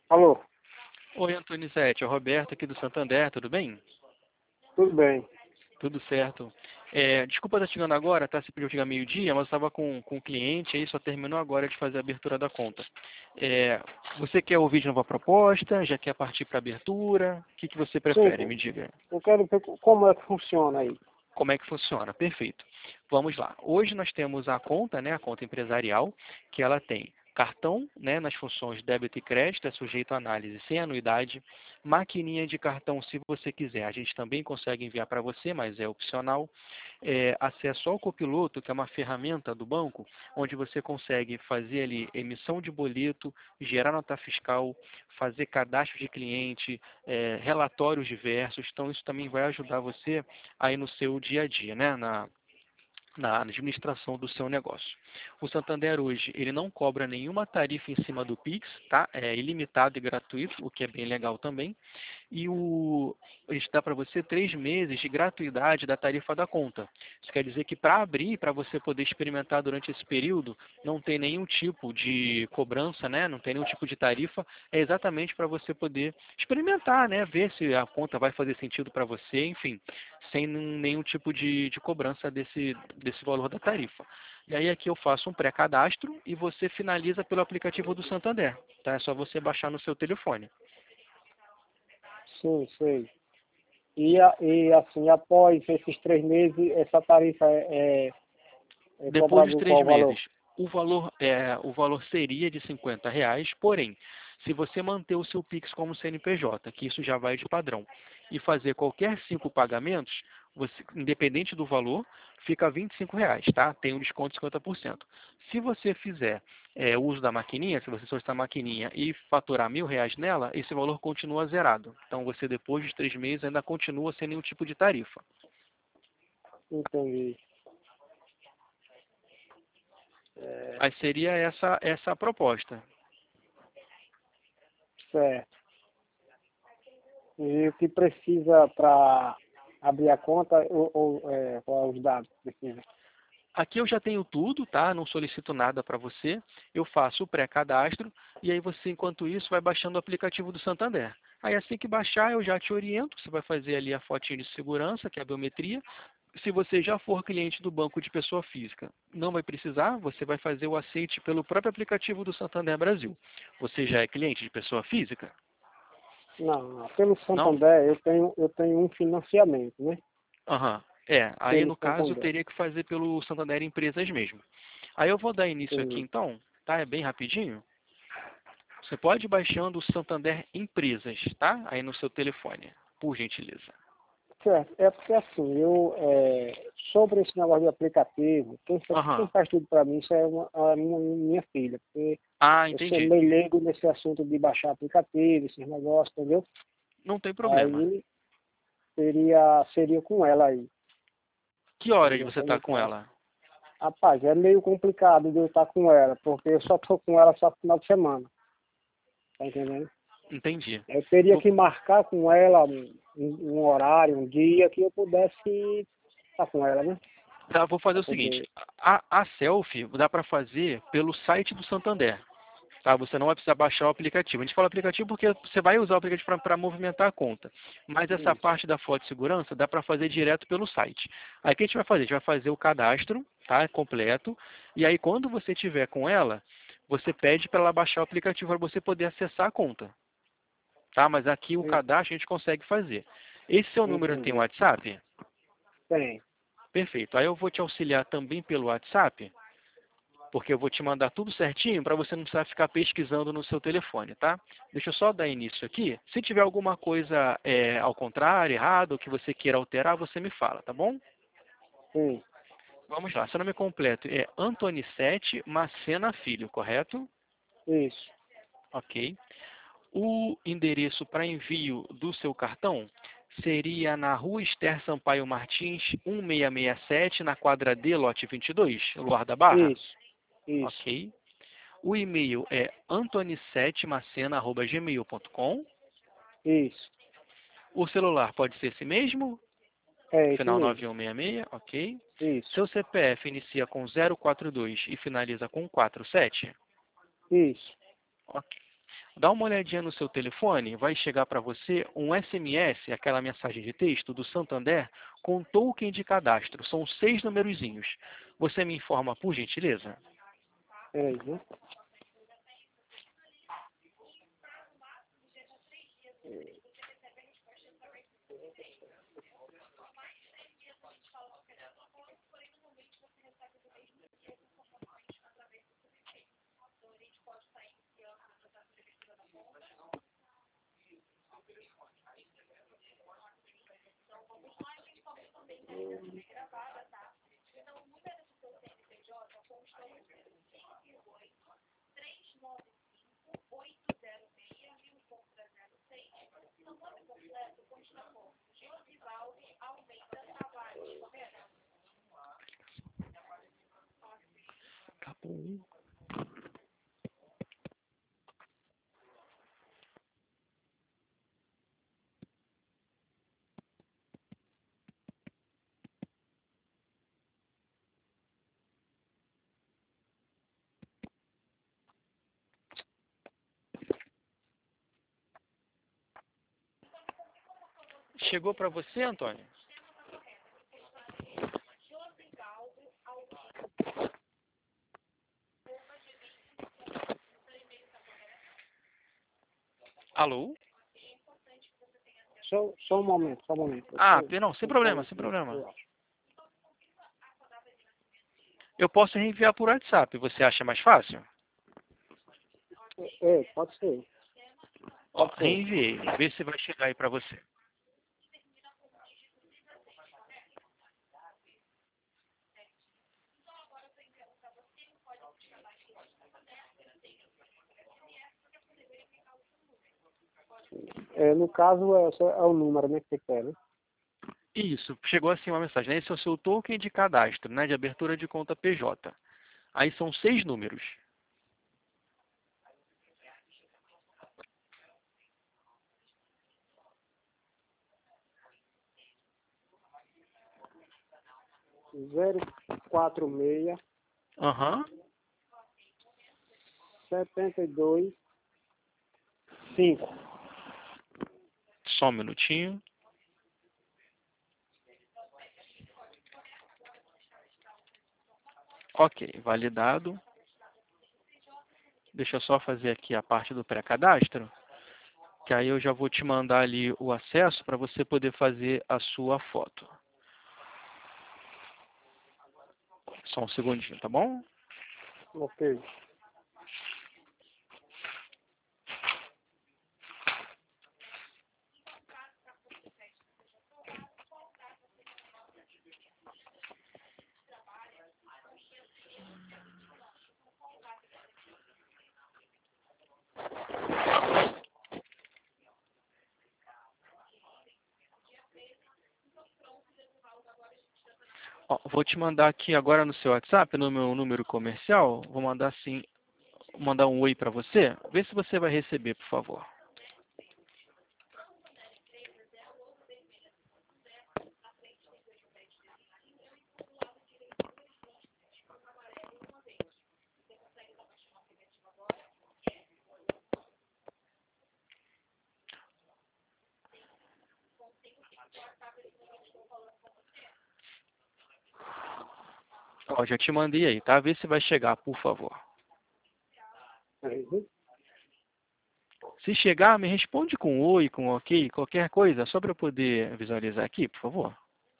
Alô, Oi, Antonizete, é o Roberto aqui do Santander, tudo bem? tudo bem? Tudo certo. Desculpa estar chegando agora, tá? Você pediu chegar meio-dia, mas eu estava com um cliente aí, só terminou agora de fazer a abertura da conta. É, Você quer ouvir de nova proposta? Já quer partir para a abertura? O que você Sim, prefere? Me diga. eu quero ver como é que funciona aí. Como é que funciona? Perfeito. Vamos lá. Hoje nós temos a conta, né, a conta empresarial, que ela tem cartão, né, nas funções débito e crédito, é sujeito a análise sem anuidade, maquininha de cartão, se você quiser, a gente também consegue enviar para você, mas é opcional. Acesso ao copiloto, que é uma ferramenta do banco, onde você consegue fazer ali emissão de boleto, gerar nota fiscal, fazer cadastro de cliente, relatórios diversos. Então, isso também vai ajudar você aí no seu dia a dia, né? Na administração do seu negócio. O Santander hoje, ele não cobra nenhuma tarifa em cima do Pix, tá? É ilimitado e gratuito, o que é bem legal também. E a gente dá para você 3 meses de gratuidade da tarifa da conta. Isso quer dizer que para abrir, para você poder experimentar durante esse período, não tem nenhum tipo de cobrança, né? Não tem nenhum tipo de tarifa. É exatamente para você poder experimentar, né? Ver se a conta vai fazer sentido para você, enfim, sem nenhum tipo de cobrança desse valor da tarifa. E aí aqui eu faço um pré-cadastro e você finaliza pelo aplicativo do Santander. Tá? É só você baixar no seu telefone. Sim, sei. E assim, após esses 3 meses, essa tarifa é Depois dos cobrado três qual valor? meses, o valor seria de R$ 50, porém, se você manter o seu Pix como CNPJ, que isso já vai de padrão, e fazer qualquer 5 pagamentos, independente do valor, fica R$ 25, tá? Tem um desconto de 50%. Se você fizer uso da maquininha, se você solicitar a maquininha e faturar R$ 1.000 nela, esse valor continua zerado. Então, você depois dos 3 meses ainda continua sem nenhum tipo de tarifa. Entendi. Aí seria essa a proposta. Certo. E o que precisa para abrir a conta qual é os dados que precisa? Aqui eu já tenho tudo, tá? Não solicito nada para você. Eu faço o pré-cadastro e aí você, enquanto isso, vai baixando o aplicativo do Santander. Aí assim que baixar, eu já te oriento. Você vai fazer ali a fotinha de segurança, que é a biometria. Se você já for cliente do banco de pessoa física, não vai precisar. Você vai fazer o aceite pelo próprio aplicativo do Santander Brasil. Você já é cliente de pessoa física? Não, pelo Não? Santander eu tenho um financiamento, né? Aham. Aí Pelo no caso eu Santander. teria que fazer pelo Santander Empresas mesmo. Aí eu vou dar início aqui Sim. então, tá? É bem rapidinho. Você pode ir baixando o Santander Empresas, tá? Aí no seu telefone, por gentileza. Certo, é porque assim, sobre esse negócio de aplicativo, quem Aham. faz tudo para mim, isso é a minha filha, porque Ah, eu sou entendi. meio leigo nesse assunto de baixar aplicativo, esses negócios, entendeu? Não tem problema. Aí seria com ela aí, Que horas entendeu? você Como tá eu com faço. ela? Rapaz, é meio complicado de eu estar com ela, porque eu só tô com ela só no final de semana, tá entendendo? Entendi. Eu teria Vou, que marcar com ela um horário, um dia que eu pudesse estar com ela, né? vou fazer Pra o seguinte. poder. A selfie dá para fazer pelo site do Santander. Tá? Você não vai precisar baixar o aplicativo. A gente fala aplicativo porque você vai usar o aplicativo para movimentar a conta. Mas essa Isso, parte da foto de segurança dá para fazer direto pelo site. Aí o que a gente vai fazer? A gente vai fazer o cadastro, tá? Completo. E aí quando você tiver com ela, você pede para ela baixar o aplicativo para você poder acessar a conta. Tá? Mas aqui o isso, cadastro a gente consegue fazer. Esse seu número tem entendi. WhatsApp? Tem. Perfeito. Aí eu vou te auxiliar também pelo WhatsApp, porque eu vou te mandar tudo certinho para você não precisar ficar pesquisando no seu telefone, tá? Deixa eu só dar início aqui. Se tiver alguma coisa ao contrário, errado, ou que você queira alterar, você me fala, tá bom? Sim, Vamos lá. Seu nome completo é Antonicete Macena Filho, correto? isso, Ok. O endereço para envio do seu cartão seria na Rua Esther Sampaio Martins, 1667, na quadra D, lote 22, Luar da Barra? isso, isso, Ok. O e-mail é antonicetemacena@gmail.com. isso. O celular pode ser esse mesmo, É esse final mesmo. 9166, ok. Isso, Seu CPF inicia com 042 e finaliza com 47, isso. ok. Dá uma olhadinha no seu telefone, vai chegar para você um SMS, aquela mensagem de texto do Santander, com token de cadastro. São 6 numerozinhos. Você me informa, por gentileza? Peraí, viu? Acabou. Chegou para você, Antônio? Alô? Só um momento, só um momento. Ah, não, sem problema, sem problema. Eu posso reenviar por WhatsApp, você acha mais fácil? Pode ser. Ó, Pode ser. reenviei, vê se vai chegar aí para você. No caso, é o número, né, que você quer, né? Isso, chegou assim uma mensagem, né? Esse é o seu token de cadastro, né, de abertura de conta PJ. Aí são 6 números. Zero quatro seis Aham, 72 5. só um minutinho. Ok, validado. Deixa eu só fazer aqui a parte do pré-cadastro, que aí eu já vou te mandar ali o acesso para você poder fazer a sua foto. Só um segundinho, tá bom? Ok. Ó, vou te mandar aqui agora no seu WhatsApp, no meu número comercial, vou mandar assim, mandar um oi para você. Vê se você vai receber, por favor. Ó, já te mandei aí, tá? Vê se vai chegar, por favor. Peraí, viu? Se chegar, me responde com oi, com ok, qualquer coisa, só para eu poder visualizar aqui, por favor.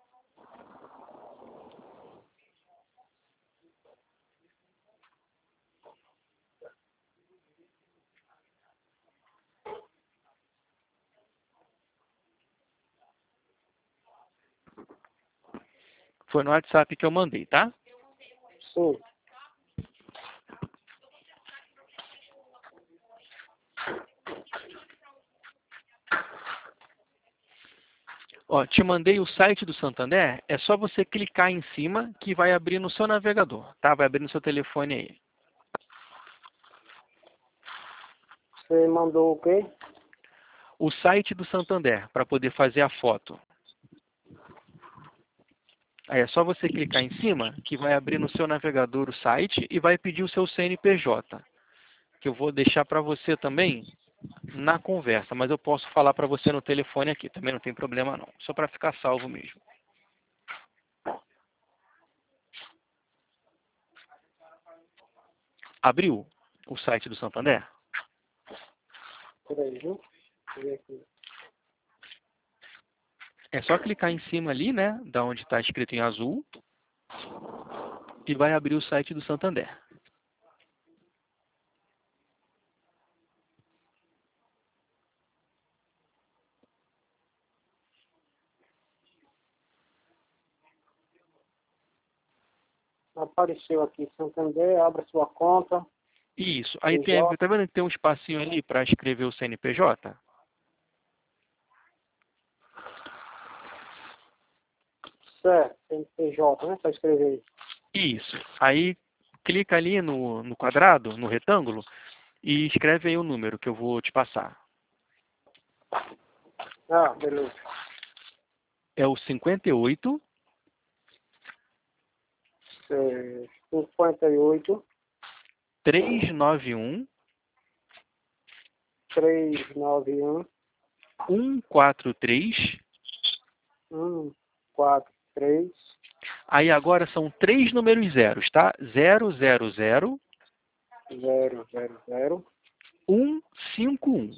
Foi no WhatsApp que eu mandei, tá? Sim. Ó, te mandei o site do Santander, é só você clicar em cima que vai abrir no seu navegador, tá? Vai abrir no seu telefone aí. Você mandou o quê? O site do Santander, para poder fazer a foto. Aí é só você clicar em cima que vai abrir no seu navegador o site e vai pedir o seu CNPJ, que eu vou deixar para você também na conversa, mas eu posso falar para você no telefone aqui, também não tem problema não, só para ficar salvo mesmo. Abriu o site do Santander? Peraí, viu? Deixa eu ver aqui. É só clicar em cima ali, né, da onde está escrito em azul, e vai abrir o site do Santander. Apareceu aqui, Santander, abra sua conta. Isso. Aí tem, PJ. tá vendo que tem um espacinho ali para escrever o CNPJ? Certo, CNPJ, né? Para escrever aí. Isso. Aí clica ali no quadrado, no retângulo, e escreve aí o número que eu vou te passar. Ah, beleza. É o 58 58 391 391 143. 143 Aí agora são 3 números zeros, tá? 000 000 151.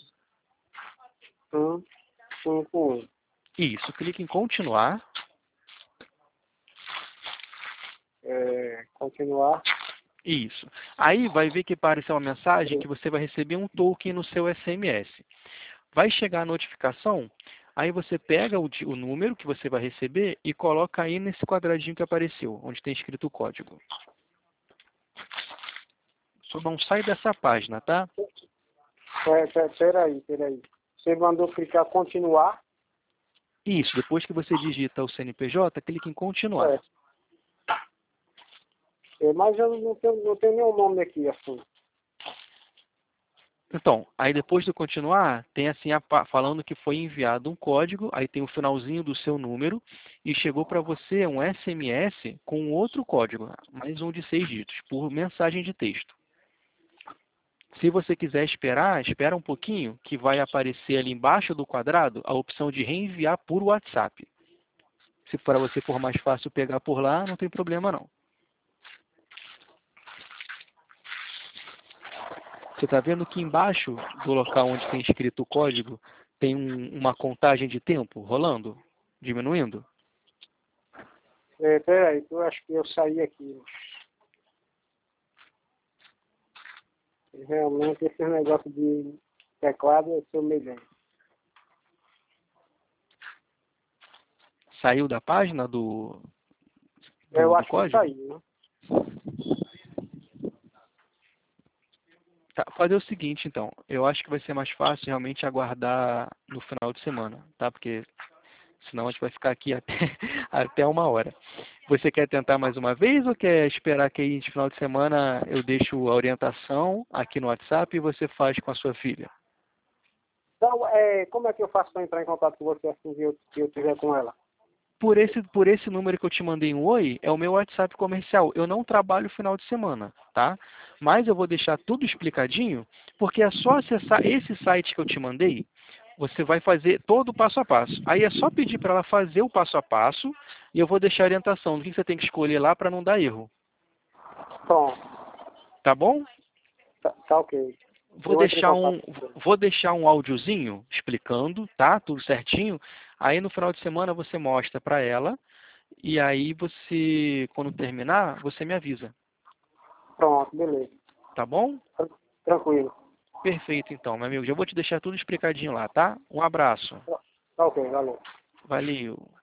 151. Isso. Clica em continuar. Continuar. Isso. Aí vai ver que apareceu uma mensagem que você vai receber um token no seu SMS. Vai chegar a notificação, aí você pega o número que você vai receber e coloca aí nesse quadradinho que apareceu, onde tem escrito o código. Só não sai dessa página, tá? Peraí. Você mandou clicar continuar? Isso, depois que você digita o CNPJ, clique em continuar. Mas eu não tenho nenhum nome aqui, assim. Então, aí depois do continuar, tem assim falando que foi enviado um código, aí tem o finalzinho do seu número e chegou para você um SMS com outro código, mais um de 6 dígitos, por mensagem de texto. Se você quiser esperar, espera um pouquinho, que vai aparecer ali embaixo do quadrado a opção de reenviar por WhatsApp. Se para você for mais fácil pegar por lá, não tem problema não. Você está vendo que embaixo do local onde tem escrito o código, tem uma contagem de tempo rolando, diminuindo? Peraí, eu acho que eu saí aqui. Realmente, esse negócio de teclado, eu sou meio bem. Saiu da página do Eu acho que código? saí, né? Tá, fazer o seguinte, então. Eu acho que vai ser mais fácil realmente aguardar no final de semana, tá? Porque senão a gente vai ficar aqui até, até 1 hora. Você quer tentar mais uma vez ou quer esperar que aí no final de semana eu deixo a orientação aqui no WhatsApp e você faz com a sua filha? Então, como é que eu faço para entrar em contato com você assim que eu tiver com ela? Por esse número que eu te mandei um oi, é o meu WhatsApp comercial. Eu não trabalho final de semana, tá? Mas eu vou deixar tudo explicadinho, porque é só acessar esse site que eu te mandei, você vai fazer todo o passo a passo. Aí é só pedir para ela fazer o passo a passo e eu vou deixar a orientação do que você tem que escolher lá para não dar erro. Pronto, Tá bom? tá ok. Vou Eu entro em deixar contato com você. vou deixar um áudiozinho explicando, tá? Tudo certinho. Aí no final de semana você mostra para ela e aí você, quando terminar, você me avisa. Pronto, beleza. Tá bom? Tranquilo. Perfeito, então, meu amigo. Já vou te deixar tudo explicadinho lá, tá? Um abraço. Tá ok, valeu. Valeu.